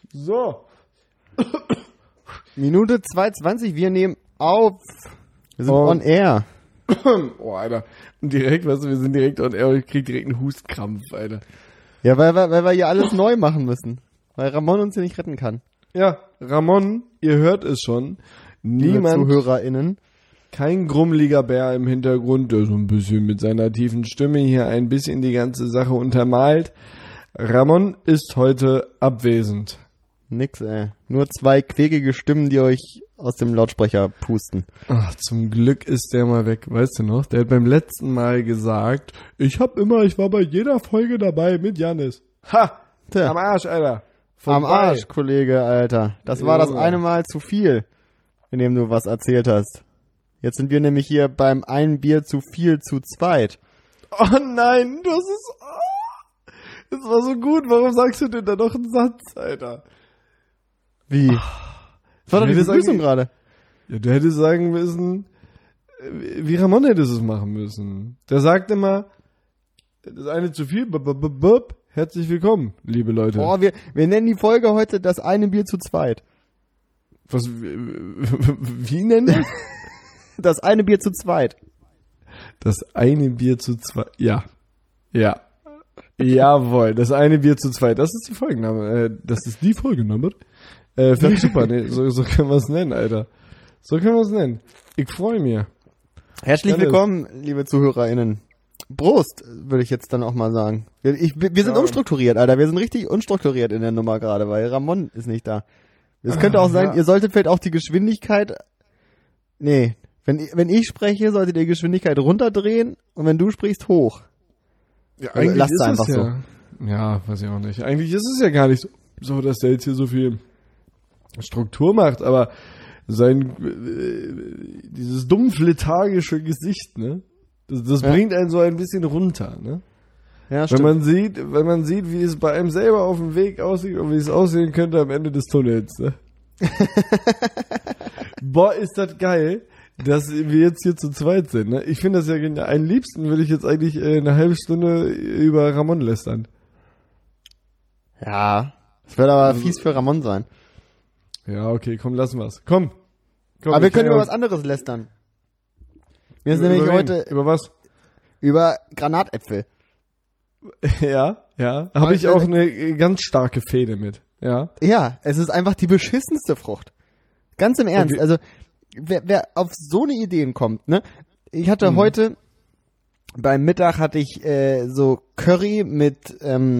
So. Minute 2:20, wir nehmen auf. Wir sind on air. Oh, Alter. Und direkt, weißt du, wir sind direkt on air und ich krieg direkt einen Hustkrampf, Alter. Ja, weil wir hier alles neu machen müssen. Weil Ramon uns hier nicht retten kann. Ja, Ramon, ihr hört es schon. Niemand, ZuhörerInnen. kein grummeliger Bär im Hintergrund, der so ein bisschen mit seiner tiefen Stimme hier ein bisschen die ganze Sache untermalt. Ramon ist heute abwesend. Nix, ey. Nur 2 quäkige Stimmen, die euch aus dem Lautsprecher pusten. Ach, zum Glück ist der mal weg, weißt du noch? Der hat beim letzten Mal gesagt, ich war bei jeder Folge dabei mit Jannis. Ha! Tja. Am Arsch, Alter. Am Arsch, Kollege, Alter. Das war das eine Mal zu viel, in dem du was erzählt hast. Jetzt sind wir nämlich hier beim ein Bier zu viel zu zweit. Oh nein, das war so gut. Warum sagst du denn da noch einen Satz, Alter? Wie? Das war doch die Begrüßung gerade. Ja, du hättest sagen müssen, wie Ramon hättest es machen müssen. Der sagt immer, das eine zu viel, herzlich willkommen, liebe Leute. Boah, wir nennen die Folge heute das eine Bier zu zweit. Was, wie nennen wir? Das eine Bier zu zweit. Das eine Bier zu zweit, ja. Ja. Jawohl, das eine Bier zu zweit. Das ist die Folgenname, das ist die Folgennummer. Finde ich super, nee, so können wir es nennen, Alter. So können wir es nennen. Ich freue mich. Herzlich willkommen, liebe ZuhörerInnen. Prost, würde ich jetzt dann auch mal sagen. Wir sind umstrukturiert, Alter. Wir sind richtig unstrukturiert in der Nummer gerade, weil Ramon ist nicht da. Es könnte auch sein, ihr solltet vielleicht auch die Geschwindigkeit... Nee, wenn ich spreche, solltet ihr die Geschwindigkeit runterdrehen und wenn du sprichst, hoch. Ja, also lasst es einfach so. Ja, weiß ich auch nicht. Eigentlich ist es ja gar nicht so, dass der jetzt hier so viel Struktur macht, aber dieses dumpf lethargische Gesicht, ne? Das bringt einen so ein bisschen runter, ne? Ja, stimmt. Wenn man sieht, wie es bei einem selber auf dem Weg aussieht und wie es aussehen könnte am Ende des Tunnels, ne? Boah, ist das geil, dass wir jetzt hier zu zweit sind, ne? Ich finde das ja genial. Am liebsten würde ich jetzt eigentlich eine halbe Stunde über Ramon lästern. Ja, das wird aber fies für Ramon sein. Ja, okay, komm, lassen wir's. Komm, aber wir können über was anderes lästern. Wir sind nämlich heute... Über was? Über Granatäpfel. Ja. Habe ich auch eine ganz starke Fehde mit. Ja. Ja, es ist einfach die beschissenste Frucht. Ganz im Ernst. Also, wer auf so eine Ideen kommt, ne? Ich hatte heute, beim Mittag hatte ich so Curry mit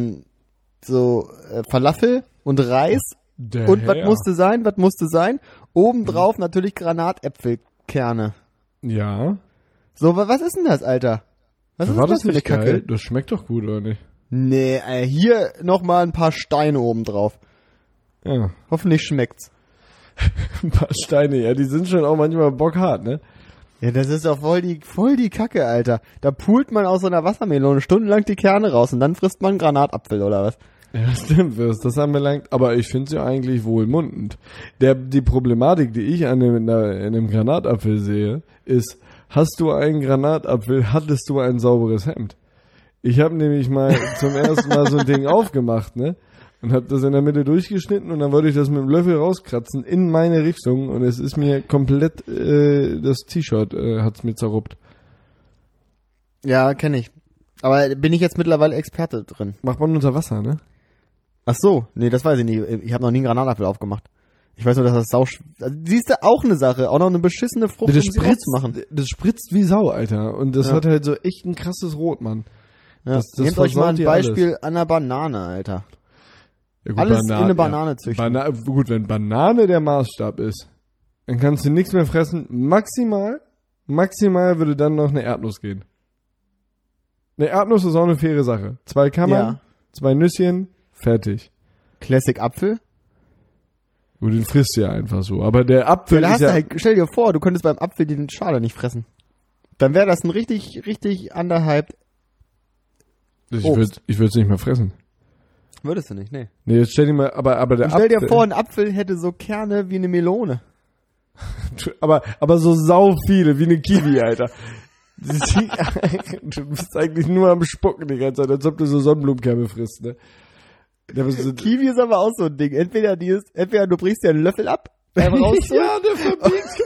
Falafel und Reis. Und was musste sein? Obendrauf natürlich Granatäpfelkerne. Ja. So, was ist denn das, Alter? Was ist das für eine Kacke? Geil? Das schmeckt doch gut, oder nicht? Nee, hier nochmal ein paar Steine obendrauf. Ja. Hoffentlich schmeckt's. Ein paar Steine, ja, die sind schon auch manchmal bockhart, ne? Ja, das ist doch voll die Kacke, Alter. Da pult man aus so einer Wassermelone stundenlang die Kerne raus und dann frisst man einen Granatapfel, oder was? Ja, stimmt, was das anbelangt. Aber ich finde es ja eigentlich wohlmundend. Die Problematik, die ich an einem Granatapfel sehe, ist, hast du einen Granatapfel, hattest du ein sauberes Hemd. Ich habe nämlich mal zum ersten Mal so ein Ding aufgemacht, ne? Und habe das in der Mitte durchgeschnitten und dann wollte ich das mit dem Löffel rauskratzen in meine Richtung und es ist mir komplett, das T-Shirt hat's mir zerruppt. Ja, kenne ich. Aber bin ich jetzt mittlerweile Experte drin? Macht man unter Wasser, ne? Ach so, nee, das weiß ich nicht. Ich habe noch nie einen Granatapfel aufgemacht. Ich weiß nur, dass das siehst du, auch eine Sache, auch noch eine beschissene Frucht, das um sie rauszumachen. Das spritzt wie Sau, Alter. Und das hat halt so echt ein krasses Rot, Mann. Ja. Das Nehmt euch mal ein Beispiel alles. an einer Banane, Alter. Ja, gut, alles in eine Banane züchten. Gut, wenn Banane der Maßstab ist, dann kannst du nichts mehr fressen. Maximal würde dann noch eine Erdnuss gehen. Eine Erdnuss ist auch eine faire Sache. 2 Kammern, 2 Nüsschen, fertig. Classic Apfel? Gut, den frisst du ja einfach so. Aber der Apfel ist ja... Stell dir vor, du könntest beim Apfel die Schale nicht fressen. Dann wäre das ein richtig underhyped Ich würde es nicht mehr fressen. Würdest du nicht, nee. Nee, jetzt stell dir mal, aber der Apfel... Stell dir vor, ein Apfel hätte so Kerne wie eine Melone. aber so sau viele, wie eine Kiwi, Alter. Du bist eigentlich nur am Spucken die ganze Zeit, als ob du so Sonnenblumenkerne frisst, ne? Kiwi ist aber auch so ein Ding. Entweder du brichst dir einen Löffel ab, beim Rausholen. Ja, der verbiegt.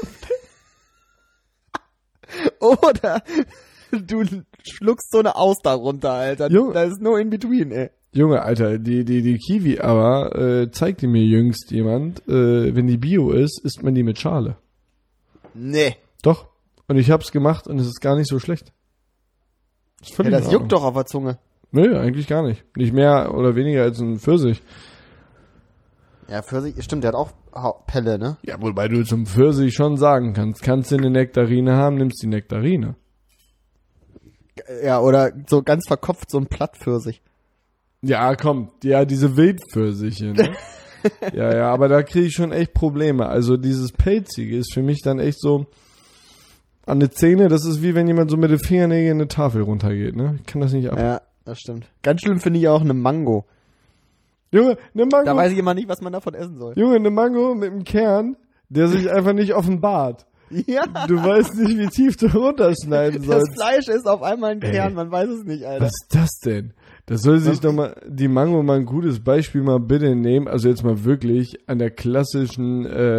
Oder du schluckst so eine Auster runter, Alter. Junge. Da ist no in between, ey. Junge, Alter, die Kiwi aber, zeigte mir jüngst jemand, wenn die Bio ist, isst man die mit Schale. Nee. Doch. Und ich hab's gemacht und es ist gar nicht so schlecht. Ja, das juckt doch auf der Zunge. Nö, eigentlich gar nicht. Nicht mehr oder weniger als ein Pfirsich. Ja, Pfirsich, stimmt, der hat auch Pelle, ne? Ja, wobei du zum Pfirsich schon sagen kannst du eine Nektarine haben, nimmst die Nektarine. Ja, oder so ganz verkopft so ein Plattpfirsich. Ja, komm, ja, diese Wildpfirsiche, ne? ja, aber da kriege ich schon echt Probleme. Also dieses Pelzige ist für mich dann echt so an die Zähne, das ist wie wenn jemand so mit den Fingernägeln eine Tafel runtergeht, ne? Ich kann das nicht ab. Ja, das stimmt. Ganz schlimm finde ich auch eine Mango. Junge, eine Mango. Da weiß ich immer nicht, was man davon essen soll. Junge, eine Mango mit einem Kern, der sich einfach nicht offenbart. Ja. Du weißt nicht, wie tief du runterschneiden sollst. Das Fleisch ist auf einmal ein Kern, man weiß es nicht, Alter. Was ist das denn? Das soll sich doch mal, die Mango mal ein gutes Beispiel mal bitte nehmen. Also jetzt mal wirklich an der klassischen,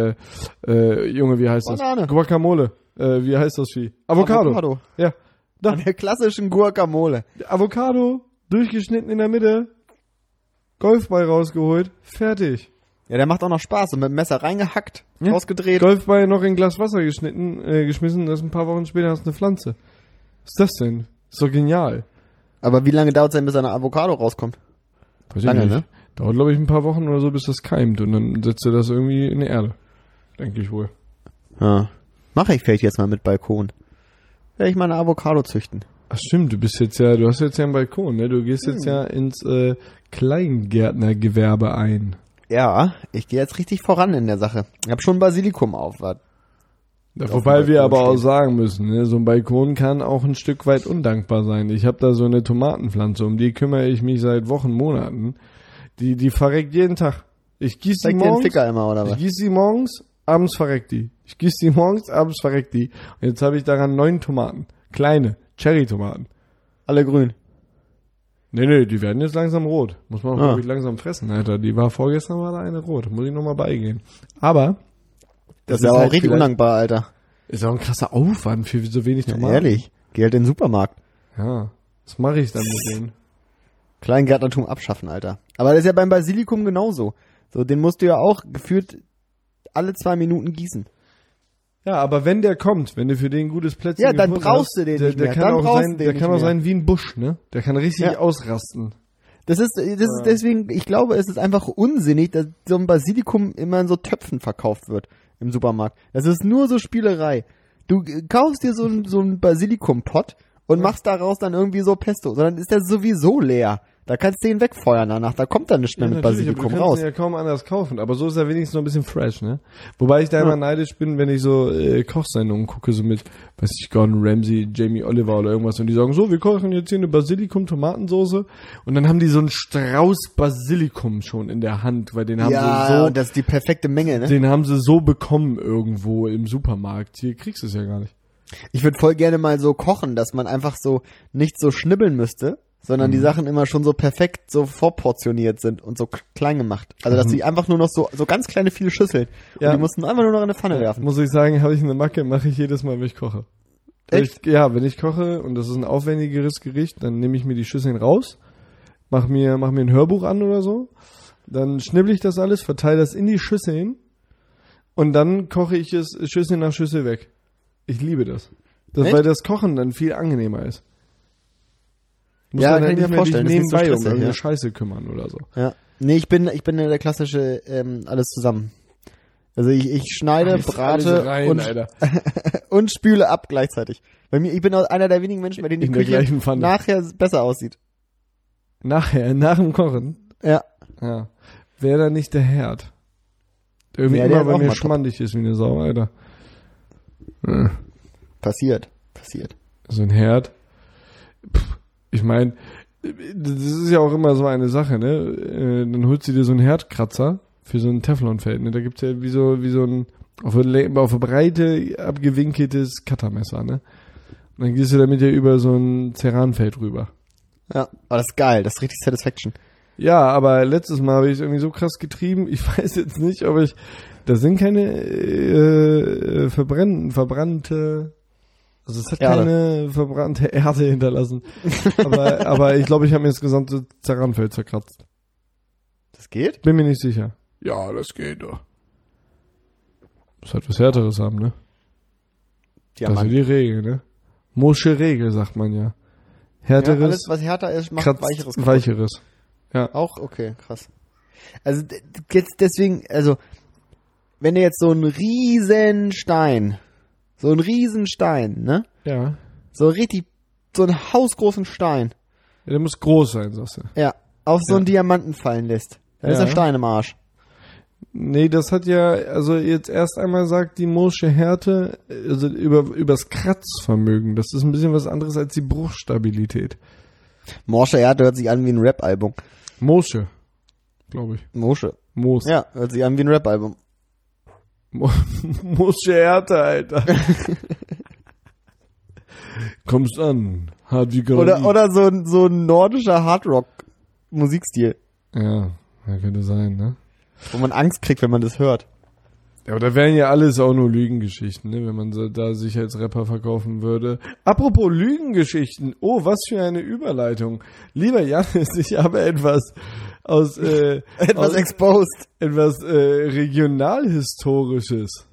Junge, wie heißt Banane. das? Guacamole. Wie heißt das Vieh? Avocado. Ja. Da. An der klassischen Guacamole. Avocado, durchgeschnitten in der Mitte, Golfball rausgeholt, fertig. Ja, der macht auch noch Spaß. Und mit dem Messer reingehackt, rausgedreht. Golfball noch in ein Glas Wasser geschmissen, das ein paar Wochen später hast du eine Pflanze. Was ist das denn? Ist doch genial. Aber wie lange dauert es denn, bis eine Avocado rauskommt? Weiß Lange, ich nicht. ne? Dauert, glaube ich, ein paar Wochen oder so, bis das keimt. Und dann setzt du das irgendwie in die Erde. Denke ich wohl. Ja. Mache ich vielleicht jetzt mal mit Balkon. Werde ich mal eine Avocado züchten. Ach stimmt, du hast jetzt ja einen Balkon, ne? Du gehst jetzt ja ins Kleingärtnergewerbe ein. Ja, ich gehe jetzt richtig voran in der Sache. Ich habe schon Basilikum auf. Ja, wobei wir aber auch sagen müssen, ne, so ein Balkon kann auch ein Stück weit undankbar sein. Ich habe da so eine Tomatenpflanze, um die kümmere ich mich seit Wochen, Monaten. Die verreckt jeden Tag. Ich gieße die morgens, Ficker immer, oder was? ich gieße die morgens, abends verreckt die. Ich gieße die morgens, abends verreckt die. Und jetzt habe ich daran 9 Tomaten. Kleine, Cherry-Tomaten. Alle grün. Nee, die werden jetzt langsam rot. Muss man auch, Ah. glaube ich, langsam fressen, Alter. Vorgestern war da eine rot. Muss ich nochmal beigehen. Aber Das ist ja auch halt richtig vielleicht- undankbar, Alter. Ist auch ein krasser Aufwand für so wenig Ja, Tomaten. ehrlich. Geh halt in den Supermarkt. Ja, was mache ich dann mit denen? Kleingärtnertum abschaffen, Alter. Aber das ist ja beim Basilikum genauso. So, den musst du ja auch gefühlt alle 2 Minuten gießen. Ja, aber wenn der kommt, wenn du für den ein gutes Plätzchen Ja, dann gefunden brauchst hast, du den der, nicht der mehr. kann Dann auch brauchst sein, du den der nicht kann auch mehr. sein wie ein Busch, ne? Der kann richtig Ja. ausrasten. Das ist deswegen, ich glaube, es ist einfach unsinnig, dass so ein Basilikum immer in so Töpfen verkauft wird im Supermarkt. Das ist nur so Spielerei. Du kaufst dir so ein Basilikum-Pot und machst daraus dann irgendwie so Pesto. Sondern ist der sowieso leer. Da kannst du den wegfeuern danach. Da kommt dann nichts mehr mit natürlich, Basilikum aber du raus. kannst ihn ja kaum anders kaufen, aber so ist er wenigstens noch ein bisschen fresh, ne? Wobei ich da immer neidisch bin, wenn ich so Kochsendungen gucke, so mit, weiß ich, Gordon Ramsay, Jamie Oliver oder irgendwas und die sagen, so, wir kochen jetzt hier eine Basilikum-Tomatensoße und dann haben die so einen Strauß Basilikum schon in der Hand, weil den haben sie so, das ist die perfekte Menge, ne? den haben sie so bekommen irgendwo im Supermarkt. Hier kriegst du es ja gar nicht. Ich würde voll gerne mal so kochen, dass man einfach so nicht so schnibbeln müsste, sondern die Sachen immer schon so perfekt so vorportioniert sind und so klein gemacht. Also dass die einfach nur noch so ganz kleine viele Schüsseln Ja. und die mussten einfach nur noch in eine Pfanne werfen. Muss ich sagen, habe ich eine Macke, mache ich jedes Mal, wenn ich koche. Echt? Wenn ich koche und das ist ein aufwendigeres Gericht, dann nehme ich mir die Schüsseln raus, mach mir ein Hörbuch an oder so, dann schnibbel ich das alles, verteile das in die Schüsseln und dann koche ich es Schüssel nach Schüssel weg. Ich liebe das. Echt? Weil das Kochen dann viel angenehmer ist. Muss Ja, dann kann halt ich mir nicht mehr dich vorstellen, das ist nicht so nebenbei um stressig, irgendeine ja. Scheiße kümmern oder so. Ja. Nee, ich bin der klassische alles zusammen. Also ich schneide, Alles brate rein, Alter. und spüle ab gleichzeitig. Bei mir, ich bin auch einer der wenigen Menschen, bei denen die In der Küche gleichen Pfanne. nachher besser aussieht. Nach dem Kochen. Ja. Ja. Wäre da nicht der Herd. Der irgendwie Ja, der immer ist bei auch mir mal top. schmandig ist wie eine Sau, Alter. Ja, Passiert. so ein Herd. Ich meine, das ist ja auch immer so eine Sache, ne? Dann holst du dir so einen Herdkratzer für so ein Teflonfeld, ne? Da gibt's ja wie so ein auf der Breite abgewinkeltes Cuttermesser, ne? Und dann gehst du damit ja über so ein Ceranfeld rüber. Ja, aber das ist geil, das ist richtig Satisfaction. Ja, aber letztes Mal habe ich es irgendwie so krass getrieben. Ich weiß jetzt nicht, ob ich... Da sind keine verbrannte... Also es hat Erde. keine verbrannte Erde hinterlassen. aber ich glaube, ich habe mir das gesamte Zaranfeld zerkratzt. Das geht? Bin mir nicht sicher. Ja, das geht doch. Muss halt was Härteres haben, ne? Das ist ja die Regel, ne? Mosche Regel, sagt man ja. Härteres, ja, alles, was härter ist, macht Weicheres. Kaputt. Weicheres. Ja. Auch? Okay, krass. Also jetzt deswegen, also wenn du jetzt so einen Riesenstein, ne? Ja. So einen hausgroßen Stein. Ja, der muss groß sein, sagst du. Ja, auf so einen Diamanten fallen lässt. Dann ist der Stein im Arsch. Nee, das hat ja, also jetzt erst einmal sagt die Mosche Härte, also übers Kratzvermögen. Das ist ein bisschen was anderes als die Bruchstabilität. Morsche Erde hört sich an wie ein Rap-Album. Mosche, glaube ich. Mosche. Moos. Ja, hört sich an wie ein Rap-Album. Mosche Härte, Alter. Kommst an, hart wie Granit. Oder so ein nordischer Hardrock-Musikstil. Ja, könnte sein, ne? Wo man Angst kriegt, wenn man das hört. Ja, aber da wären ja alles auch nur Lügengeschichten, ne, wenn man so da sich als Rapper verkaufen würde. Apropos Lügengeschichten, oh, was für eine Überleitung. Lieber Jannis, ich habe etwas aus exposed. Etwas regionalhistorisches.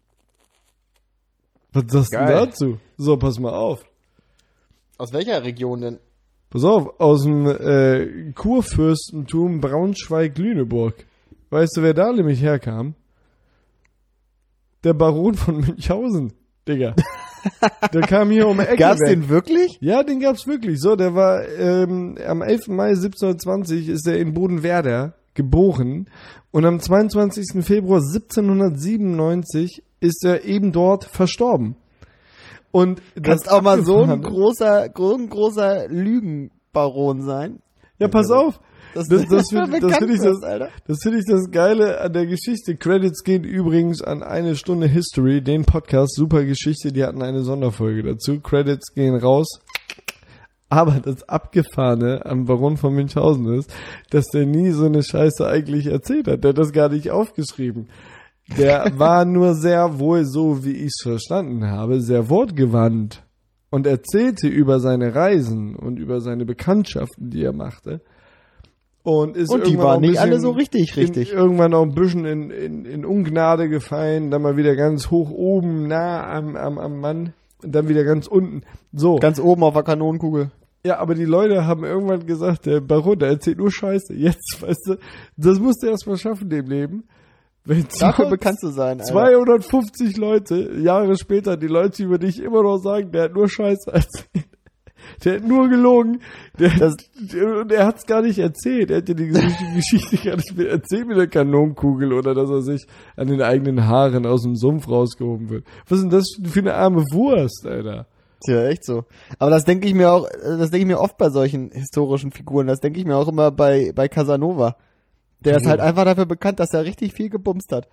Was sagst du dazu? So, pass mal auf. Aus welcher Region denn? Pass auf, aus dem Kurfürstentum Braunschweig-Lüneburg. Weißt du, wer da nämlich herkam? Der Baron von Münchhausen, Digga. Der kam hier um die Ecke. Gab's den wirklich? Ja, den gab's wirklich. So, der war am 11. Mai 1720 ist er in Bodenwerder geboren und am 22. Februar 1797 ist er eben dort verstorben. Und das auch mal so ein großer Lügenbaron sein. Ja, pass auf. Das finde ich das Geile an der Geschichte. Credits gehen übrigens an eine Stunde History, den Podcast, super Geschichte, die hatten eine Sonderfolge dazu. Credits gehen raus. Aber das Abgefahrene am Baron von Münchhausen ist, dass der nie so eine Scheiße eigentlich erzählt hat. Der hat das gar nicht aufgeschrieben. Der war nur sehr wohl, so wie ich es verstanden habe, sehr wortgewandt und erzählte über seine Reisen und über seine Bekanntschaften, die er machte. Und die waren nicht alle so richtig. Irgendwann auch ein bisschen in Ungnade gefallen, dann mal wieder ganz hoch oben, nah am Mann, und dann wieder ganz unten. So. Ganz oben auf der Kanonenkugel. Ja, aber die Leute haben irgendwann gesagt, der Baron, der erzählt nur Scheiße. Jetzt, weißt du, das musst du erst mal schaffen im Leben. Dafür bekannt zu sein, Alter. 250 Leute, Jahre später, die Leute über dich immer noch sagen, der hat nur Scheiße erzählt. Der hat nur gelogen. Der hat's gar nicht erzählt. Er hat dir die Geschichte gar nicht mehr erzählt mit der Kanonenkugel oder dass er sich an den eigenen Haaren aus dem Sumpf rausgehoben wird. Was ist denn das für eine arme Wurst, Alter? Tja, echt so. Aber das denke ich mir oft bei solchen historischen Figuren. Das denke ich mir auch immer bei Casanova. Der ist halt einfach dafür bekannt, dass er richtig viel gebumst hat.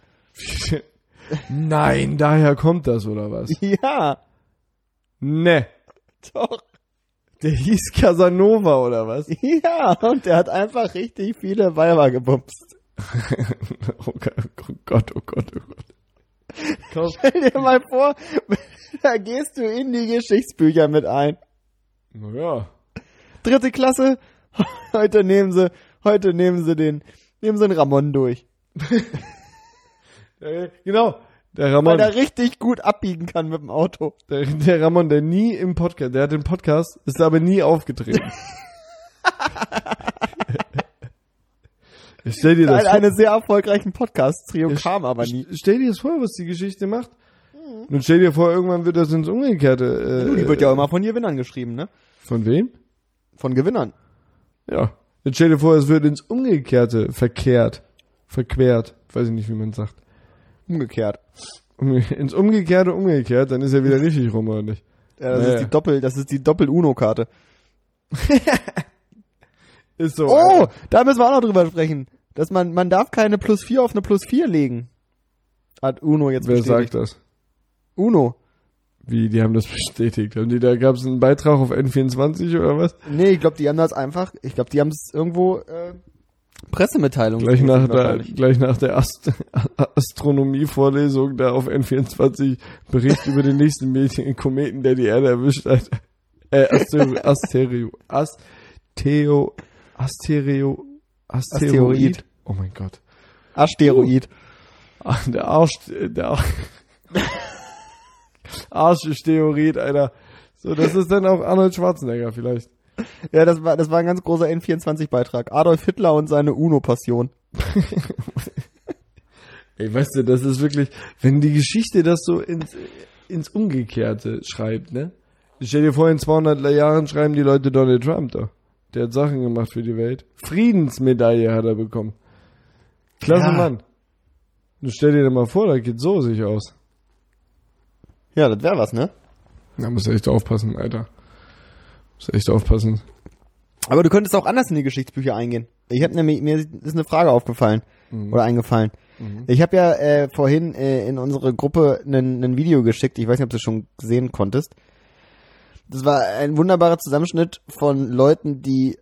Nein, daher kommt das, oder was? Ja. Ne. Doch. Der hieß Casanova, oder was? Ja, und der hat einfach richtig viele Weiber gebumst. Oh Gott. Stell dir mal vor, da gehst du in die Geschichtsbücher mit ein. Naja. 3. Klasse, heute nehmen sie den Ramon durch. Genau. Der Ramon, weil der richtig gut abbiegen kann mit dem Auto. Der Ramon, der nie im Podcast, der hat den Podcast, ist aber nie aufgetreten. Stell dir das vor. Eine sehr erfolgreichen Podcast-Trio kam aber nie. Stell dir das vor, was die Geschichte macht. Nun stell dir vor, irgendwann wird das ins Umgekehrte. Die wird ja immer von Gewinnern geschrieben, ne? Von wem? Von Gewinnern. Ja. Jetzt stell dir vor, es wird ins Umgekehrte verquert. Weiß ich nicht, wie man sagt. Umgekehrt. Ins Umgekehrte umgekehrt, dann ist er wieder richtig rum, oder nicht? Ja, das ist die Doppel-Uno-Karte. Ist so. Oh, da müssen wir auch noch drüber sprechen. Dass man darf keine +4 auf eine +4 legen. Hat Uno jetzt bestätigt. Wer sagt das? Uno. Wie, die haben das bestätigt? Da gab es einen Beitrag auf N24 oder was? Nee, ich glaube, die haben das irgendwo Pressemitteilung. Gleich nach der Astronomie-Vorlesung da auf N24 Bericht über den nächsten Kometen, der die Erde erwischt hat. Asteroid. Oh mein Gott. Asteroid. Der Arsch-Steroid, Alter. So, das ist dann auch Arnold Schwarzenegger vielleicht. Ja, das war ein ganz großer N24-Beitrag. Adolf Hitler und seine UNO-Passion. Ey, weißt du, das ist wirklich, wenn die Geschichte das so ins Umgekehrte schreibt, ne? Stell dir vor, in 200 Jahren schreiben die Leute Donald Trump da. Der hat Sachen gemacht für die Welt. Friedensmedaille hat er bekommen. Klasse Mann. Du stell dir mal vor, das geht so sich aus. Ja, das wäre was, ne? Da musst du echt aufpassen, Alter. Musst echt aufpassen. Aber du könntest auch anders in die Geschichtsbücher eingehen. Ich habe nämlich, mir ist eine Frage aufgefallen. Oder eingefallen. Ich habe ja vorhin in unsere Gruppe ein Video geschickt. Ich weiß nicht, ob du es schon sehen konntest. Das war ein wunderbarer Zusammenschnitt von Leuten, die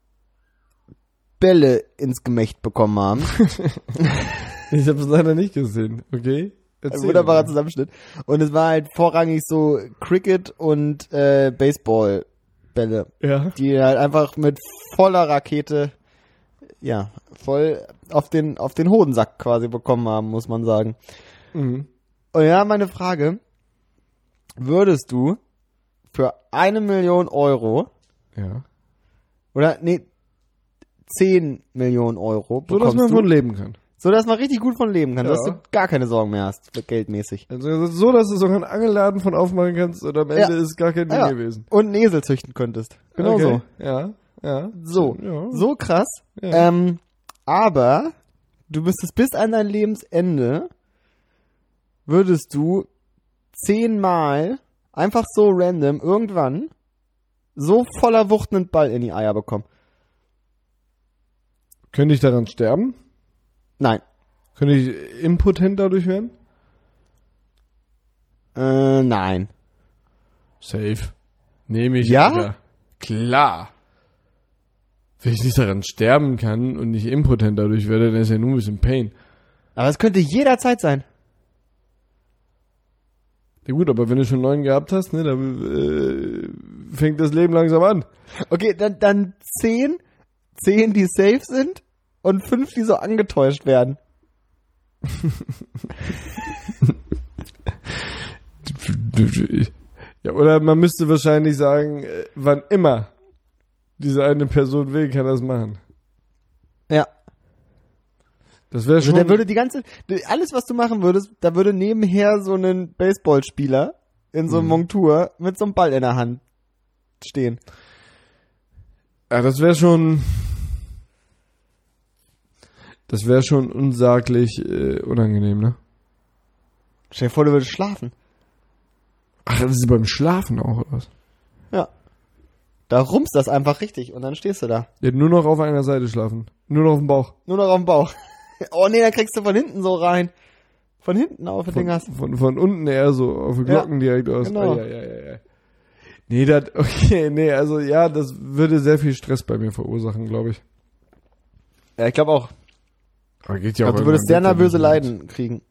Bälle ins Gemächt bekommen haben. Ich habe es leider nicht gesehen, okay? Ein wunderbarer Zusammenschnitt. Und es war halt vorrangig so Cricket und Baseballbälle. Ja. Die halt einfach mit voller Rakete, ja, voll auf den Hodensack quasi bekommen haben, muss man sagen. Mhm. Und ja, meine Frage, würdest du für 1 Million Euro, ja, oder, nee, 10 Millionen Euro bekommst, so dass man von leben kann. So, dass man richtig gut von leben kann, dass du gar keine Sorgen mehr hast, geldmäßig. Also so, dass du sogar einen Angelladen von aufmachen kannst und am Ende ist gar kein Ding gewesen. Und einen Esel züchten könntest. Genau so. Ja. So krass. Ja. Aber du müsstest bis an dein Lebensende, würdest du 10-mal einfach so random irgendwann so voller Wucht einen Ball in die Eier bekommen. Könnte ich daran sterben? Nein. Könnte ich impotent dadurch werden? Nein. Safe. Nehme ich. Ja? Wieder. Klar. Wenn ich nicht daran sterben kann und nicht impotent dadurch werde, dann ist ja nur ein bisschen Pain. Aber es könnte jederzeit sein. Ja gut, aber wenn du schon 9 gehabt hast, ne, dann fängt das Leben langsam an. Okay, dann 10, die safe sind und 5, die so angetäuscht werden. Ja, oder man müsste wahrscheinlich sagen, wann immer diese eine Person will, kann das machen. Ja. Das wäre schon. Also der würde alles was du machen würdest, da würde nebenher so ein Baseballspieler in so einem Montur mit so einem Ball in der Hand stehen. Ja, das wäre schon unsaglich unangenehm, ne? Stell dir vor, du würdest schlafen. Ach, das ist beim Schlafen auch, oder was? Ja. Da rumpst das einfach richtig und dann stehst du da. Ja, nur noch auf einer Seite schlafen. Nur noch auf dem Bauch. Nur noch auf dem Bauch. Oh nee, da kriegst du von hinten so rein. Von hinten auf das Ding hast. Von unten eher so auf die Glocken direkt aus. Genau. Ja. Nee, also ja, das würde sehr viel Stress bei mir verursachen, glaube ich. Ja, ich glaube auch. Aber geht ja auch. Du würdest sehr nervöse Leiden kriegen.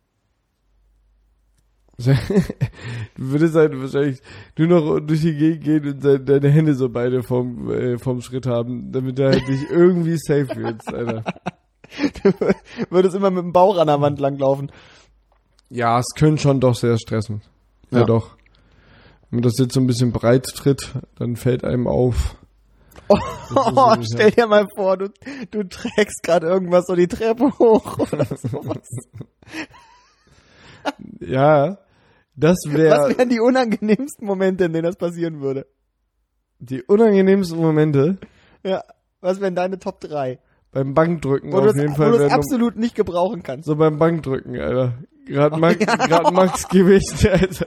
Du würdest halt wahrscheinlich nur noch durch die Gegend gehen und deine Hände so beide vom Schritt haben, damit du halt dich irgendwie safe fühlst, Alter. Du würdest immer mit dem Bauch an der Wand langlaufen. Ja, es könnte schon doch sehr stressen. Ja, doch. Wenn man das jetzt so ein bisschen breit tritt, dann fällt einem auf. Oh, stell dir mal vor, du trägst gerade irgendwas so die Treppe hoch oder sowas. Ja, das wäre... Was wären die unangenehmsten Momente, in denen das passieren würde? Die unangenehmsten Momente? Ja, was wären deine Top 3? Beim Bankdrücken auf jeden Fall. Wo du es absolut nicht gebrauchen kannst. So beim Bankdrücken, Alter. Gerade Max Gewicht, Alter.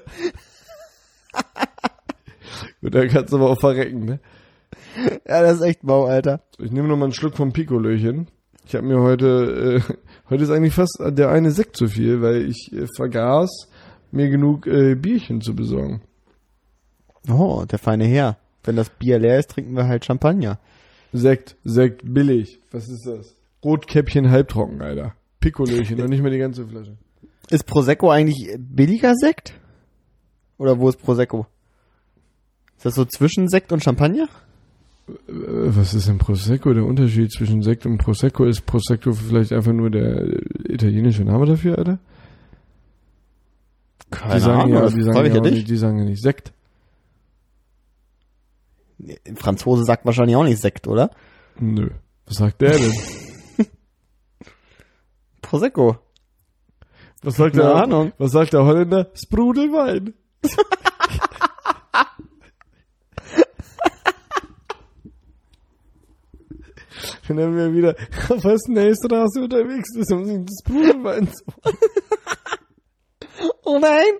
Gut, da kannst du aber auch verrecken, ne? Ja, das ist echt mau, Alter. Ich nehme nochmal einen Schluck vom Pikolöchen. Ich habe mir heute ist eigentlich fast der eine Sekt zu viel, weil ich vergaß, mir genug Bierchen zu besorgen. Oh, der feine Herr. Wenn das Bier leer ist, trinken wir halt Champagner. Sekt billig. Was ist das? Rotkäppchen halbtrocken, Alter. Piccolöchen und nicht mehr die ganze Flasche. Ist Prosecco eigentlich billiger Sekt? Oder wo ist Prosecco? Ist das so zwischen Sekt und Champagner? Was ist denn Prosecco? Der Unterschied zwischen Sekt und Prosecco ist Prosecco vielleicht einfach nur der italienische Name dafür, Alter? Keine Die sagen Ahnung, die sagen ja nicht Sekt. Ein Franzose sagt wahrscheinlich auch nicht Sekt, oder? Nö. Was sagt der denn? Prosecco. Was sagt Keine der? Ahnung. Was sagt der Holländer? Sprudelwein. Wenn er mir wieder auf der Snailstraße unterwegs ist, um sich das Sprudelwein zu holen. Oh nein!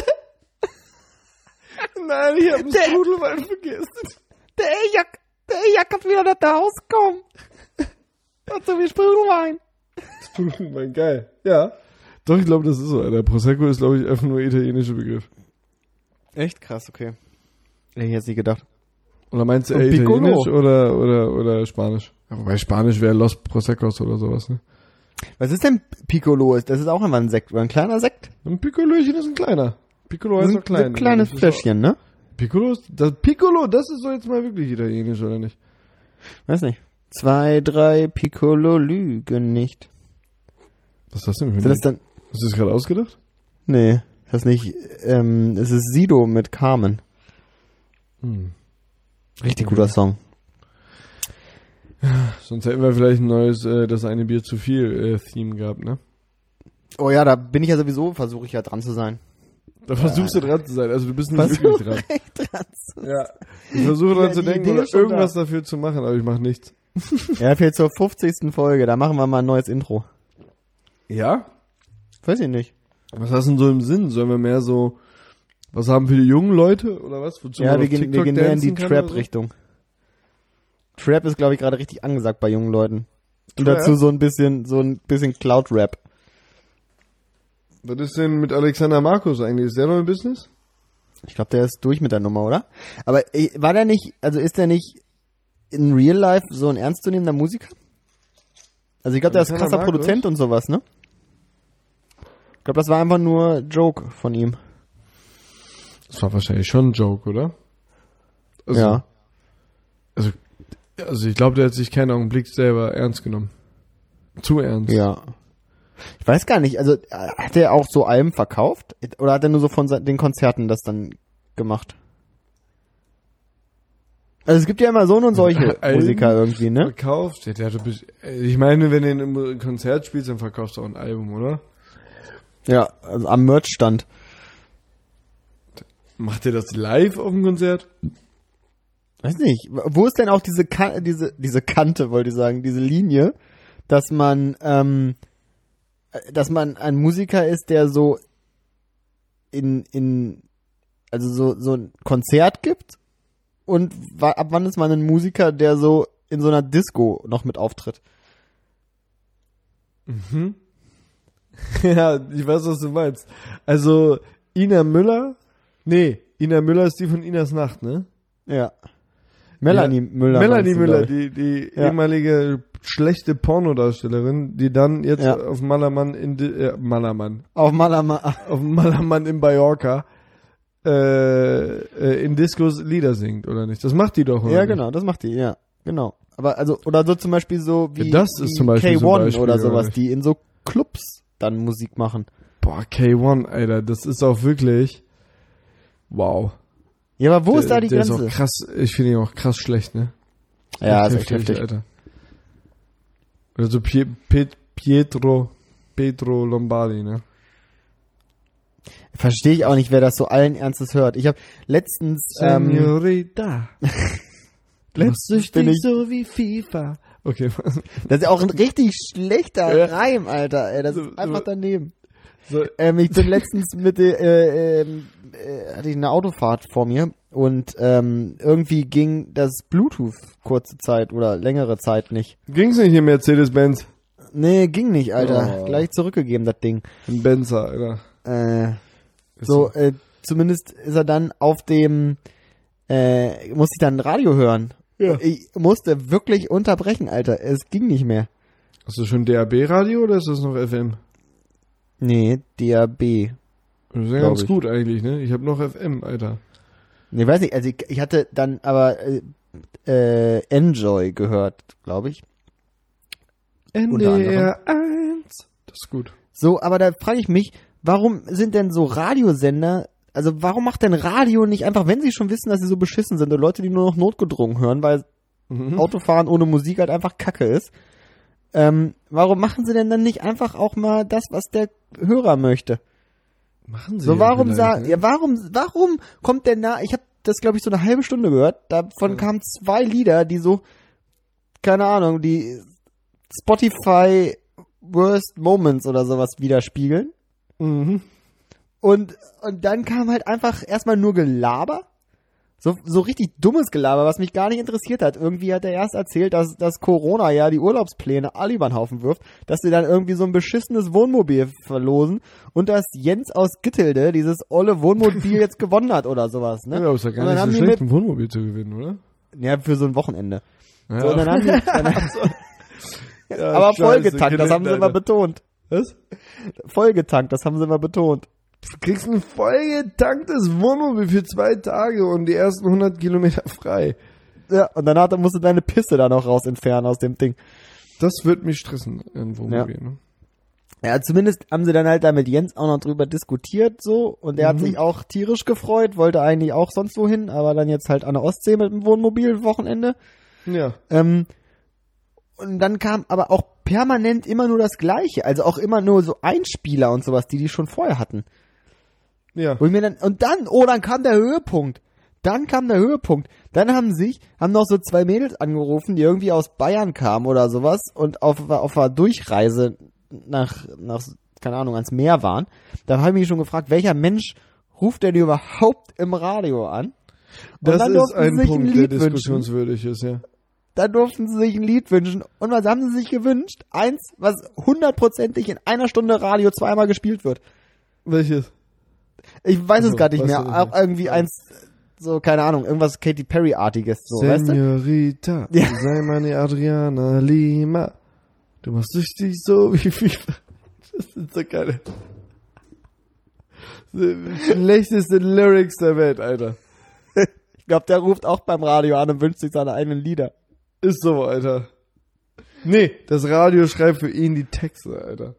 Nein, ich hab den Sprudelwein vergessen. Der Ejak hat wieder nach Hause gekommen. Hat so viel Sprudelwein. Sprudelwein, geil. Ja. Doch, ich glaube, das ist so, Alter. Prosecco ist, glaube ich, einfach nur italienischer Begriff. Echt krass, okay. Hätte ich jetzt nicht gedacht. Oder meinst du Und eher Piccolo. italienisch oder Spanisch? Ja, wobei Spanisch wäre Los Proseccos oder sowas, ne? Was ist denn Piccolo? Das ist auch immer ein Sekt oder ein kleiner Sekt? Ein Piccolöchen ist ein kleiner. Piccolo Das heißt ist auch klein. ein kleines Das ist Fläschchen, ne? Piccolo, das ist doch jetzt mal wirklich italienisch, oder nicht? Weiß nicht. 2, 3 Piccolo lügen nicht. Was ist das denn für Sind das dann... Hast du das gerade ausgedacht? Nee, das nicht... es ist Sido mit Carmen. Richtig guter Song. Sonst hätten wir vielleicht ein neues, das eine Bier zu viel Theme gehabt, ne? Oh ja, da bin ich ja sowieso, versuche ich ja dran zu sein. Da versuchst du dran zu sein, also du bist nicht wirklich dran. dran zu sein. Ja. Ich versuche dran Ja, zu die denken Idee oder ist schon irgendwas dafür zu machen, aber ich mache nichts. Ja, fehlt zur 50. Folge, da machen wir mal ein neues Intro. Ja? Weiß ich nicht. Was hast du denn so im Sinn? Sollen wir mehr so, was haben für die jungen Leute oder was? Wozu Ja, man wir auf gehen TikTok mehr in dancen die kann oder so? Trap-Richtung. Trap ist, glaube ich, gerade richtig angesagt bei jungen Leuten. Und Trap? dazu so ein bisschen Cloud-Rap. Was ist denn mit Alexander Markus eigentlich? Ist der noch im Business? Ich glaube, der ist durch mit der Nummer, oder? Aber war der nicht, also ist der nicht in Real Life so ein ernstzunehmender Musiker? Also ich glaube, der ist Alexander krasser Markus? Produzent und sowas, ne? Ich glaube, das war einfach nur Joke von ihm. Das war wahrscheinlich schon ein Joke, oder? Also, Ja. Also ich glaube, der hat sich keinen Augenblick selber ernst genommen. Zu ernst. Ja. Ich weiß gar nicht, also hat er auch so Alben verkauft? Oder hat er nur so von den Konzerten das dann gemacht? Also es gibt ja immer so und solche Alben Musiker irgendwie, ne? Verkauft? Ja, ich meine, wenn du in einem Konzert spielst, dann verkaufst du auch ein Album, oder? Ja, also am Merchstand. Macht ihr das live auf dem Konzert? Weiß nicht, wo ist denn auch diese Kante, wollte ich sagen, diese Linie, dass man ein Musiker ist, der so also so ein Konzert gibt und ab wann ist man ein Musiker, der so in so einer Disco noch mit auftritt? Mhm. Ja, ich weiß, was du meinst. Also, Ina Müller ist die von Inas Nacht, ne? Ja. Melanie Müller. Melanie meinst du, Müller, glaub ich. die Ja. ehemalige schlechte Pornodarstellerin, die dann jetzt Ja. auf Malermann Auf Malama. auf Malermann in Mallorca in Discos Lieder singt, oder nicht? Das macht die doch, oder Ja, nicht? genau, das macht die, ja. Genau. Aber also, oder so zum Beispiel so wie, Ja, das ist wie zum Beispiel K1 so ein Beispiel, oder oder sowas, nicht? die in so Clubs dann Musik machen. Boah, K1, Alter, das ist auch wirklich wow. Ja, aber wo ist da die der Grenze? Ist auch krass, ich finde ihn auch krass schlecht, ne? Ja, ist echt heftig. Alter. Oder so Pietro Lombardi, ne? Verstehe ich auch nicht, wer das so allen Ernstes hört. Ich habe letztens Senorita. letztens bin ich, so wie FIFA. Okay. das ist auch ein richtig schlechter Ja. Reim, Alter. Ey, das So- ist einfach so- daneben. So, Ich bin letztens hatte ich eine Autofahrt vor mir und irgendwie ging das Bluetooth kurze Zeit oder längere Zeit nicht. ging's nicht in Mercedes-Benz? Nee, ging nicht, Alter. Oh. Gleich zurückgegeben, das Ding. Ein Benzer, Alter. Ist So, zumindest ist er dann auf dem, musste ich dann Radio hören. Ja. Ich musste wirklich unterbrechen, Alter. Es ging nicht mehr. Hast du schon DAB-Radio oder ist das noch FM? Nee, DAB. Das ist ja ganz gut eigentlich, ne? Ich habe noch FM, Alter. Nee, weiß nicht, also ich hatte dann aber Enjoy gehört, glaube ich. NDR 1. Das ist gut. So, aber da frage ich mich, warum sind denn so Radiosender, also warum macht denn Radio nicht einfach, wenn sie schon wissen, dass sie so beschissen sind und Leute, die nur noch notgedrungen hören, weil Autofahren ohne Musik halt einfach Kacke ist, warum machen sie denn dann nicht einfach auch mal das, was der Hörer möchte? Machen sie so, ja warum vielleicht, sagen, ne? ja, warum kommt der ich habe das, glaube ich, so eine halbe Stunde gehört, davon kamen 2 Lieder, die so, keine Ahnung, die Spotify Worst Moments oder sowas widerspiegeln. Mhm. Und dann kam halt einfach erstmal nur Gelaber. So richtig dummes Gelaber, was mich gar nicht interessiert hat. Irgendwie hat er erst erzählt, dass Corona ja die Urlaubspläne alle über den Haufen wirft, dass sie dann irgendwie so ein beschissenes Wohnmobil verlosen und dass Jens aus Gittelde dieses olle Wohnmobil jetzt gewonnen hat oder sowas, ne? Ja, aber ist ja gar nicht so schlecht, ein Wohnmobil zu gewinnen, oder? Ja, für so ein Wochenende. Ja. So, und dann haben die, Ja, aber scheiße, vollgetankt, das haben sie Alter. immer betont. Was? Vollgetankt, das haben sie immer betont. Du kriegst ein vollgetanktes Wohnmobil für 2 Tage und die ersten 100 Kilometer frei. Ja, und danach musst du deine Pisse da noch raus entfernen aus dem Ding. Das wird mich stressen, ein Wohnmobil, Ja. ne? Ja, zumindest haben sie dann halt da mit Jens auch noch drüber diskutiert, so. Und er hat sich auch tierisch gefreut, wollte eigentlich auch sonst wohin, aber dann jetzt halt an der Ostsee mit dem Wohnmobil Wochenende. Ja. Und dann kam aber auch permanent immer nur das Gleiche. Also auch immer nur so Einspieler und sowas, die schon vorher hatten. Ja. Wo ich mir dann kam der Höhepunkt. Dann haben noch so 2 Mädels angerufen, die irgendwie aus Bayern kamen oder sowas und auf einer Durchreise nach, keine Ahnung, ans Meer waren. Da habe ich mich schon gefragt, welcher Mensch ruft denn überhaupt im Radio an? Und Das dann ist durften ein sie sich Punkt, ein der Lied wünschen. diskussionswürdig ist, ja. Da durften sie sich ein Lied wünschen. Und was haben sie sich gewünscht? Eins, was 100%ig in einer Stunde Radio 2-mal gespielt wird. Welches? Ich weiß es gar nicht weißt mehr. du nicht Auch irgendwie eins, so, keine Ahnung, irgendwas Katy Perry-artiges, so, weißt du? Senorita, Ja. sei meine Adriana Lima. Du machst süchtig so wie FIFA. Das sind so geile. Die schlechteste Lyrics der Welt, Alter. Ich glaube, der ruft auch beim Radio an und wünscht sich seine eigenen Lieder. Ist so, Alter. Nee, das Radio schreibt für ihn die Texte, Alter.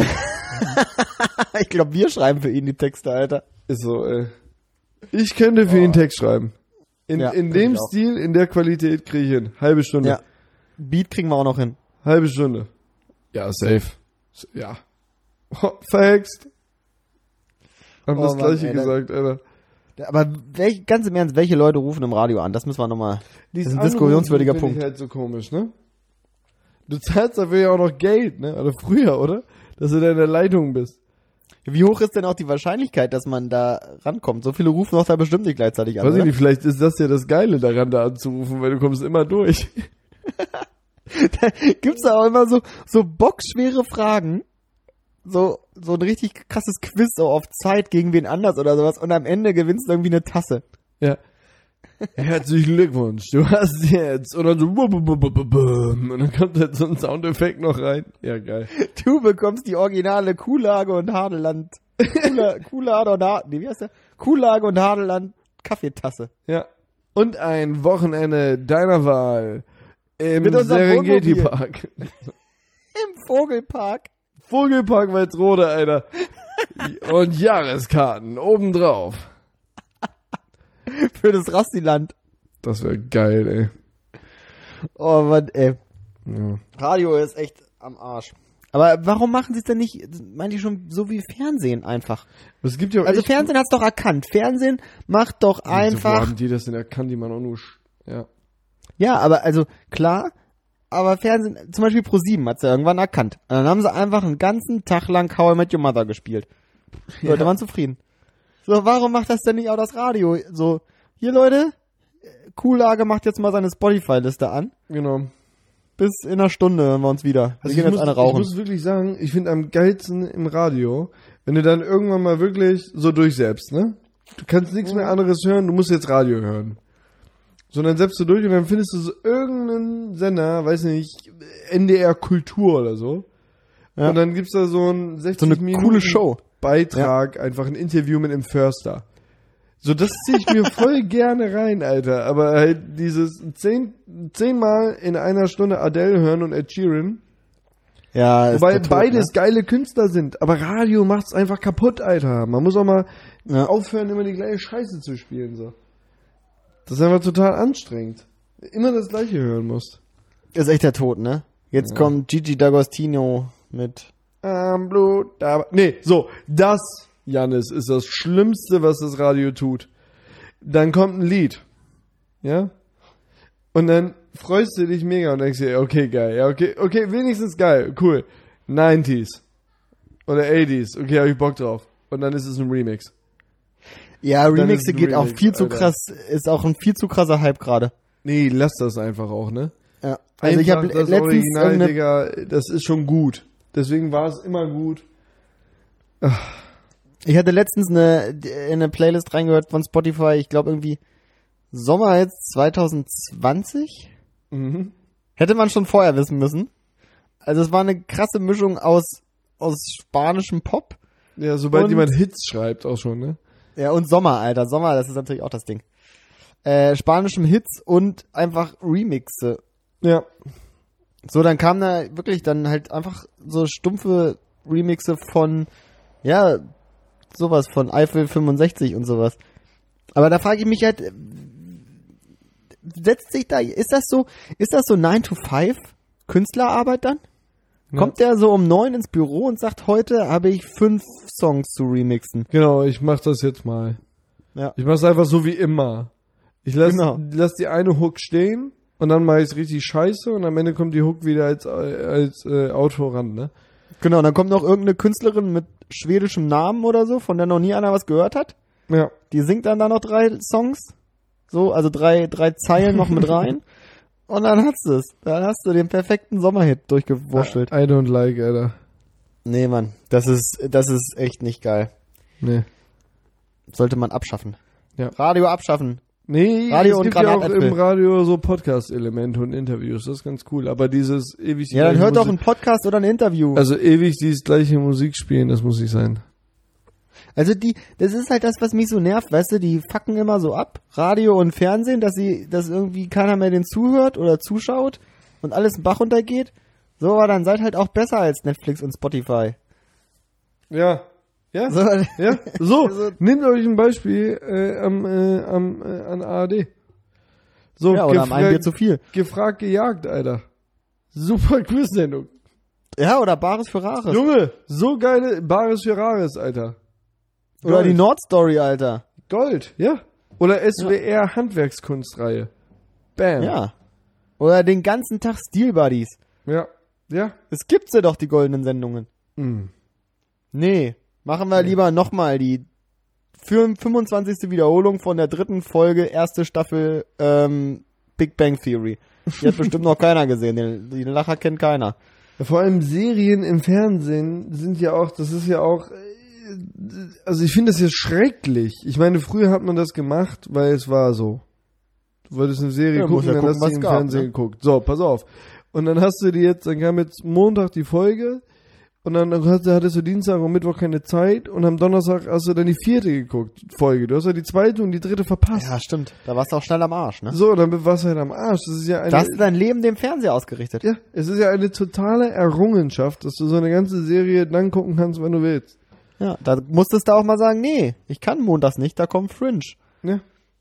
Ich glaube, wir schreiben für ihn die Texte, Alter. Ist so, ey. Ich könnte für ihn Text schreiben. In Ja, dem könnte ich auch. Stil, in der Qualität kriege ich hin. Halbe Stunde. Ja. Beat kriegen wir auch noch hin. Halbe Stunde. Ja, safe. Ja. Verhext. Haben Oh das Mann, gleiche ey, gesagt, Alter. Aber ganz im Ernst, welche Leute rufen im Radio an? Das müssen wir nochmal. Das ist ein diskussionswürdiger Anrufen Punkt. Finde ich halt so komisch, ne? Du zahlst dafür ja auch noch Geld, ne? Oder früher, oder? Dass du da in der Leitung bist. Wie hoch ist denn auch die Wahrscheinlichkeit, dass man da rankommt? So viele rufen doch da bestimmt nicht gleichzeitig an. Weiß ich Oder? nicht, vielleicht ist das ja das Geile daran, da anzurufen, weil du kommst immer durch. Da gibt's da auch immer so bockschwere Fragen. So ein richtig krasses Quiz so auf Zeit gegen wen anders oder sowas. Und am Ende gewinnst du irgendwie eine Tasse. Ja. Herzlichen Glückwunsch, du hast jetzt. Und dann so, und dann kommt halt so ein Soundeffekt noch rein. Ja, geil. Du bekommst die originale Kuhlage und Hadeland. Kuhlage und Hadeland. Nee, wie heißt der? Kuhlage und Hadeland Kaffeetasse. Ja. Und ein Wochenende deiner Wahl im Mit unserem Serengeti-Park. Im Vogelpark. Vogelpark Walsrode, Alter. Und Jahreskarten obendrauf. Für das Rastiland. Das wäre geil, ey. Oh Mann, ey. Ja. Radio ist echt am Arsch. Aber warum machen sie es denn nicht, meinte ich schon, so wie Fernsehen einfach? Es gibt ja auch Also echt- Fernsehen hat's doch erkannt. Fernsehen macht doch Wo einfach... haben die das denn erkannt, die man auch nur... Ja. Ja, aber also klar, aber Fernsehen, zum Beispiel Pro7 hat's ja irgendwann erkannt. Und dann haben sie einfach einen ganzen Tag lang How I Met Your Mother gespielt. Leute waren zufrieden. So, warum macht das denn nicht auch das Radio? So, hier Leute, Kuhlage macht jetzt mal seine Spotify-Liste an. Genau. Bis in einer Stunde hören wir uns wieder. Wir gehen jetzt eine Ich rauchen. muss wirklich sagen, ich finde am geilsten im Radio, wenn du dann irgendwann mal wirklich so durchsäbst, ne? Du kannst nichts mehr anderes hören, du musst jetzt Radio hören. Sondern selbst du durch und dann findest du so irgendeinen Sender, weiß nicht, NDR Kultur oder so. Ja. Und dann gibt's da so ein 60 Minuten coole Show. Beitrag, einfach ein Interview mit dem Förster. So, das ziehe ich mir voll gerne rein, Alter. Aber halt dieses 10-mal in einer Stunde Adele hören und Ed Sheeran. Ja, ist wobei Tod, beides geile Künstler sind. Aber Radio macht's einfach kaputt, Alter. Man muss auch mal aufhören, immer die gleiche Scheiße zu spielen, so. Das ist einfach total anstrengend. Immer das Gleiche hören musst. Ist echt der Tod, ne? Jetzt kommt Gigi D'Agostino mit Blut, nee, so, das, Jannis, ist das Schlimmste, was das Radio tut. Dann kommt ein Lied. Ja? Und dann freust du dich mega und denkst dir, okay, geil, ja, okay, wenigstens geil, cool. 90s. Oder 80s, okay, hab ich Bock drauf. Und dann ist es ein Remix. Ja, Remixe geht auch viel zu krass, ist auch ein viel zu krasser Hype gerade. Nee, lass das einfach auch, ne? Ja. Also ich habe das Original, Digga, das ist schon gut. Deswegen war es immer gut. Ach. Ich hatte letztens in eine Playlist reingehört von Spotify, ich glaube irgendwie Sommer jetzt 2020. Mhm. Hätte man schon vorher wissen müssen. Also es war eine krasse Mischung aus spanischem Pop. Ja, sobald jemand Hits schreibt auch schon, ne? Ja, und Sommer, Alter. Sommer, das ist natürlich auch das Ding. Spanischem Hits und einfach Remixe. Ja. So, dann kam da wirklich dann halt einfach so stumpfe Remixe von, ja, sowas von Eiffel 65 und sowas. Aber da frage ich mich halt, setzt sich da, ist das so 9 to 5 Künstlerarbeit dann? Ja. Kommt der so um 9 ins Büro und sagt, heute habe ich 5 Songs zu remixen? Genau, ich mach das jetzt mal. Ja. Ich mach's einfach so wie immer. Ich lass die eine Hook stehen und dann mache ich's richtig scheiße und am Ende kommt die Hook wieder als Autor ran, ne? Genau, dann kommt noch irgendeine Künstlerin mit schwedischem Namen oder so, von der noch nie einer was gehört hat. Ja. Die singt dann da noch 3 Songs. So, also 3 Zeilen noch mit rein. Und dann hast du es. Dann hast du den perfekten Sommerhit durchgewurschtelt. I don't like, Alter. Nee, Mann. Das ist echt nicht geil. Nee. Sollte man abschaffen. Ja. Radio abschaffen. Nee, Radio es und gibt ja auch Granatäpfel. im Radio so Podcast-Elemente und Interviews. Das ist ganz cool. Aber dieses ewig... Ja, dann hört doch einen Podcast oder ein Interview. Also ewig dieses gleiche Musik spielen, das muss nicht sein. Also das ist halt das, was mich so nervt, weißt du, die fucken immer so ab, Radio und Fernsehen, dass irgendwie keiner mehr den zuhört oder zuschaut und alles im Bach runtergeht. So, aber dann seid halt auch besser als Netflix und Spotify. Ja. Ja? So, Ja? So, also, nehmt euch ein Beispiel an ARD. So, ja, oder am ein Bier zu viel. Gefragt, gejagt, Alter. Super Quiz-Sendung. Ja, oder Bares für Rares. Junge, so geile Bares für Rares, Alter. Oder die Nordstory, Alter. Gold, ja. Oder SWR Handwerkskunstreihe. Bam. Ja. Oder den ganzen Tag Steel Buddies. Ja. Ja. Es gibt's ja doch, die goldenen Sendungen. Mhm. Nee. Machen wir lieber nochmal die 25. Wiederholung von der 3. Folge, 1. Staffel Big Bang Theory. Die hat bestimmt noch keiner gesehen. Den Lacher kennt keiner. Ja, vor allem Serien im Fernsehen sind ja auch, das ist ja auch, also ich finde das ja schrecklich. Ich meine, früher hat man das gemacht, weil es war so. Du wolltest eine Serie gucken, dann hast du im Fernsehen geguckt. So, pass auf. Und dann hast du dann kam jetzt Montag die Folge und dann hattest du Dienstag und Mittwoch keine Zeit und am Donnerstag hast du dann die 4. Folge. Du hast ja die 2. und die 3. verpasst. Ja, stimmt. Da warst du auch schnell am Arsch, ne? So, dann warst du halt am Arsch. Das ist ja da hast du dein Leben dem Fernseher ausgerichtet. Ja, es ist ja eine totale Errungenschaft, dass du so eine ganze Serie dann gucken kannst, wann du willst. Ja, da musstest du auch mal sagen, nee, ich kann montags nicht, da kommt Fringe. Ja.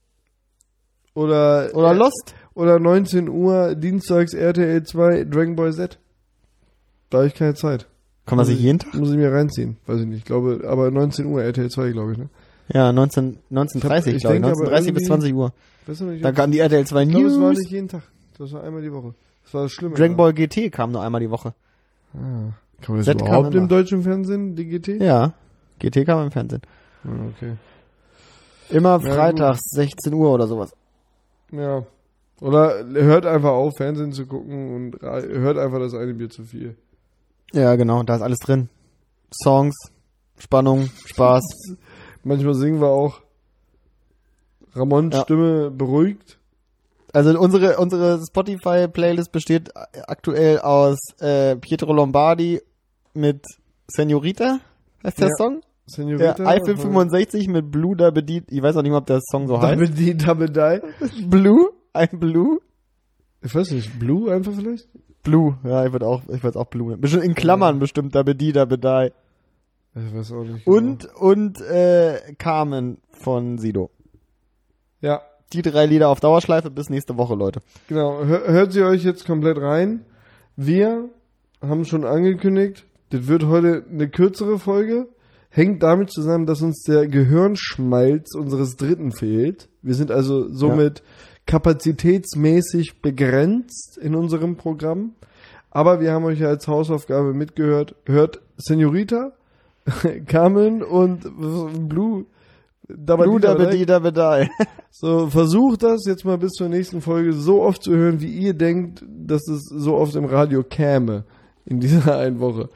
Oder Lost. Oder 19 Uhr, dienstags RTL 2, Dragon Ball Z. Da habe ich keine Zeit. Kann man sich jeden Tag? Muss ich mir reinziehen. Weiß ich nicht. Ich glaube, aber 19 Uhr RTL 2, glaube ich, ne? Ja, 19.30 glaube ich. 19.30 bis 20 Uhr. Da kam die RTL 2 News. Ich glaube, das war nicht jeden Tag. Das war einmal die Woche. Das war das Schlimme. Dragon Ball GT kam nur einmal die Woche. Ah. Kann man das überhaupt im deutschen Fernsehen, die GT? Ja. GT kam im Fernsehen. Okay. Immer freitags, 16 Uhr oder sowas. Ja. Oder hört einfach auf, Fernsehen zu gucken und hört einfach das eine Bier zu viel. Ja, genau, da ist alles drin. Songs, Spannung, Spaß. Manchmal singen wir auch. Ramons Stimme beruhigt. Also unsere Spotify-Playlist besteht aktuell aus Pietro Lombardi mit Senorita, heißt der Song? Senorita. Der Eiffel 65 mit Blue da bedient. Ich weiß auch nicht mal, ob der Song so heißt. Double Die. Blue? Ein Blue? Ich weiß nicht, Blue einfach vielleicht? Blue, ja, ich würde auch Blue. Bestimmt in Klammern bestimmt, da die. Ich weiß auch nicht. Und Carmen von Sido. Ja. Die 3 Lieder auf Dauerschleife bis nächste Woche, Leute. Genau, hört sie euch jetzt komplett rein. Wir haben schon angekündigt, das wird heute eine kürzere Folge. Hängt damit zusammen, dass uns der Gehirnschmalz unseres Dritten fehlt. Wir sind also somit kapazitätsmäßig begrenzt in unserem Programm. Aber wir haben euch ja als Hausaufgabe mitgehört. Hört Senorita, Carmen und Blue. Blue Dabedi. So, versucht das jetzt mal bis zur nächsten Folge so oft zu hören, wie ihr denkt, dass es so oft im Radio käme in dieser einen Woche.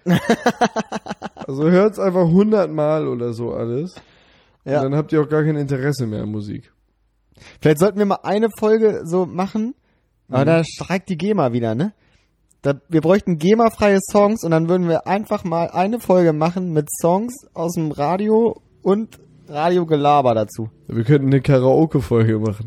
Also hört's einfach 100 Mal oder so alles. Ja. Und dann habt ihr auch gar kein Interesse mehr an Musik. Vielleicht sollten wir mal eine Folge so machen, aber da streikt die GEMA wieder, ne? Wir bräuchten GEMA-freie Songs und dann würden wir einfach mal eine Folge machen mit Songs aus dem Radio und Radiogelaber dazu. Wir könnten eine Karaoke-Folge machen.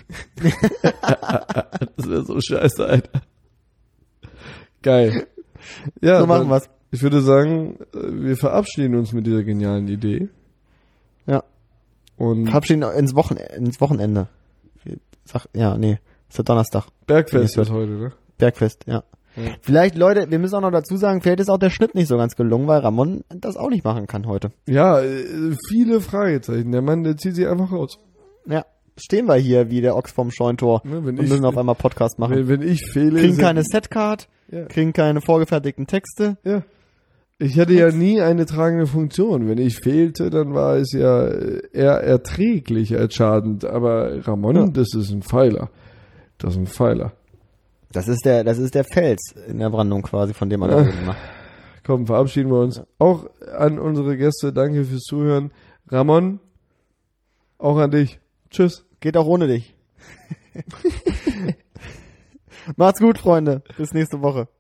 Das wäre so scheiße, Alter. Geil. Ja, so machen wir's. Ich würde sagen, wir verabschieden uns mit dieser genialen Idee. Ja. Und verabschieden ins Wochenende. Ist ja Donnerstag. Bergfest ist heute, ne? Bergfest, ja. Vielleicht, Leute, wir müssen auch noch dazu sagen, vielleicht ist auch der Schnitt nicht so ganz gelungen, weil Ramon das auch nicht machen kann heute. Ja, viele Fragezeichen. Der Mann, der zieht sich einfach raus. Ja, stehen wir hier wie der Ochs vom Scheuntor und müssen auf einmal Podcast machen. Wenn ich fehle... Kriegen keine Setcard, kriegen keine vorgefertigten Texte. Ja. Ich hatte ja nie eine tragende Funktion. Wenn ich fehlte, dann war es ja eher erträglich als schadend. Aber Ramon, das ist ein Pfeiler. Das ist ein Pfeiler. Das ist der Fels in der Brandung quasi, von dem man da reden macht. Komm, verabschieden wir uns. Auch an unsere Gäste. Danke fürs Zuhören. Ramon, auch an dich. Tschüss. Geht auch ohne dich. Macht's gut, Freunde. Bis nächste Woche.